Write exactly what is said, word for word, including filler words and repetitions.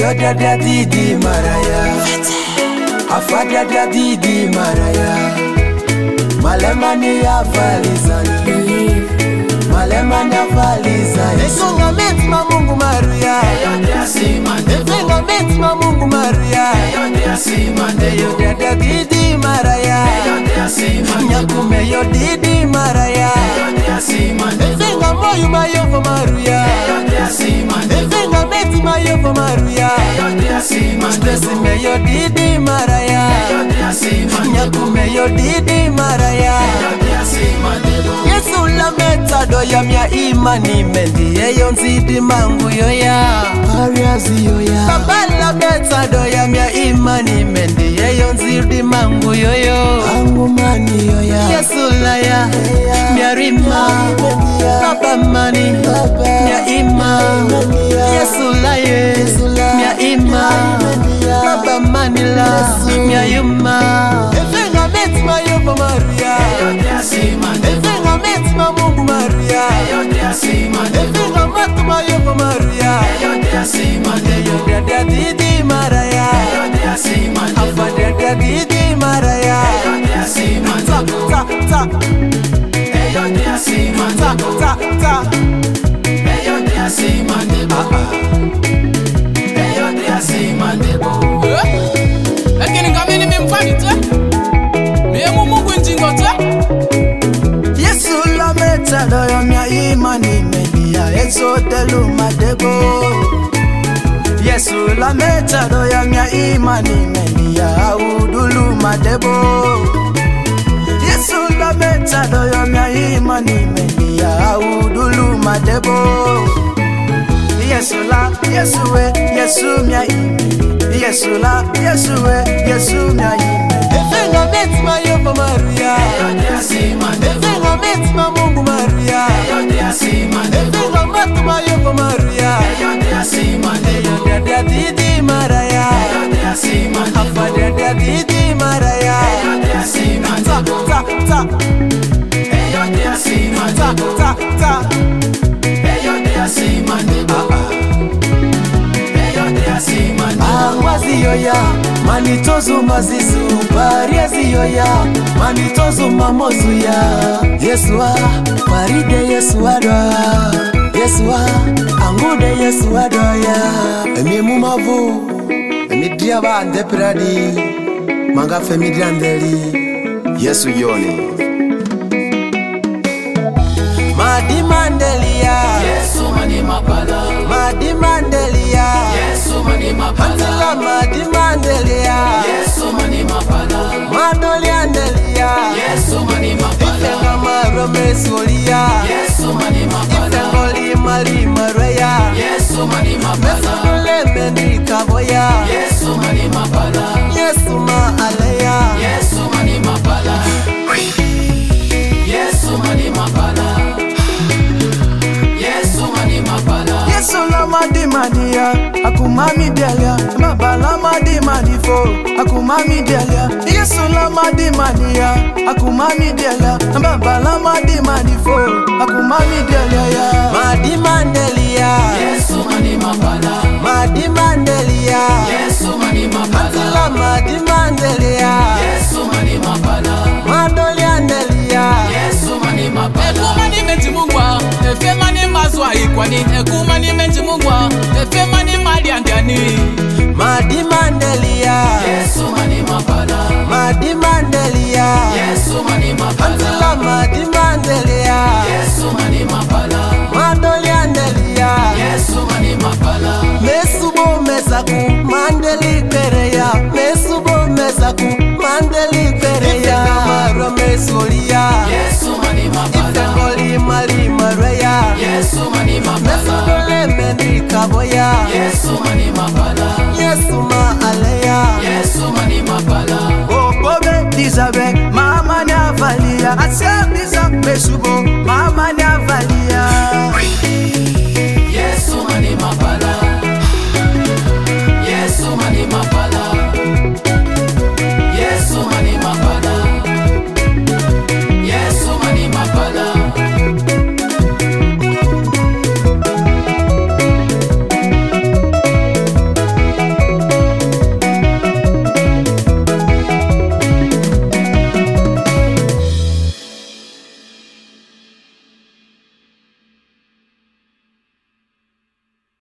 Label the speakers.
Speaker 1: Eyo dada didi maraya, afada dada didi maraya. Malemani ya valizani, malemani ya valizani. Ekonga meti mamungu maruya, ekonga meti mamungu maruya. Eyo dada didi maraya, nyakume yo didi maraya. Ekonga moyu mayovo maruya, ekonga meti mayovo maruya. Stresi me yo didi maraya, nyakume yo didi maraya. Yesu la meta doya mya imani mendi yeyo nzidi mangu yoya Ariazi yoya Baba la meta doya mya imani mendi yeyo nzidi mangu yoyo Angu mani yoya Yesu la ya mya rima Baba mani mya ima Yesu la ye mya ima Baba mani la mya yuma Efenga meti mayovo maruya Efenga meti mamungu maruya Efenga matu mayovo maruya Eyo dada didi maraya Afa dada didi maraya Ta ta ta Ta ta ta
Speaker 2: Lakini kamini mimfani tu Miemu mungu njingo tu
Speaker 1: Yesu la meta doyo mya imani media Yesu delu madebo Yesu la meta doyo mya imani media Audulu madebo Yesu la meta doyo mya imani media Audulu madebo Yesu la, Yesu we, Yesu mya imani Yesu la, Yesu we, Yesu mya imani Efenga meti mayovo maruya Efenga meti mamungu maruya Efenga matu mayovo maruya Eyo dada didi maraya Afa dada didi maraya Ta ta ta Ta ta ta Angwazi yoya, manitozu mazizu Pariazi yoya, manitozu mamozu ya Yesua, paride Yesua doa Yesua, angude Yesua doa Emi mumavu, emi diaba ande pradi Manga femidi andeli Yesu yoni Madi mandelia
Speaker 2: Yesu mani mapala
Speaker 1: Madi mandelia
Speaker 2: Yesu mani mapala
Speaker 1: Antila madi mandelia
Speaker 2: Yesu mani mapala
Speaker 1: Madoli andelia
Speaker 2: Yesu mani mapala
Speaker 1: Ifenga marome solia
Speaker 2: Yesu mani mapala
Speaker 1: Ifengoli mali mareya
Speaker 2: Yesu mani mapala
Speaker 1: Mesudule mendi kaboya
Speaker 2: Yesu mani mapala
Speaker 1: Yesu ma aleya
Speaker 2: Yesu mani mapala Yesu mani mapala Yesu mani mapala
Speaker 1: Yesu la madi madia Akumami delia Mabala madi madifo Akumami delia Yesu la madi madia Akumami delia Mabala madi madifo Akumami delia ya Madi mandelia
Speaker 2: Yesu mani mapala
Speaker 1: Madi mandelia
Speaker 2: Yesu mani mapala
Speaker 1: Antila madi mandelia
Speaker 2: Yesu mani mapala
Speaker 1: Madoli andelia
Speaker 2: Yesu mani mapala Ekuma ni meti mungwa Efe mani mazwa ikwani Ekuma ni meti mungwa Efe mani mali andiani
Speaker 1: Madi mandelia
Speaker 2: Yesu mani mapala
Speaker 1: Madi mandelia
Speaker 2: Yesu mani mapala
Speaker 1: Antila madi mandelia
Speaker 2: Yesu mani mapala
Speaker 1: Madoli andelia
Speaker 2: Yesu mani mapala
Speaker 1: Mesubo mesaku mandeli kereya Mesubo mesaku mandeli kereya Ifenga mesolia
Speaker 2: Yesu mani mapala
Speaker 1: Ifengoli mali mareya
Speaker 2: Yesu mani mapala
Speaker 1: Mesudule mendi kaboya
Speaker 2: Yesu mani mapala
Speaker 1: Yesu ma aleya
Speaker 2: Yesu mani mapala
Speaker 1: Obobe dizabe mama nyavalia Asia biza mesubo mama nyavalia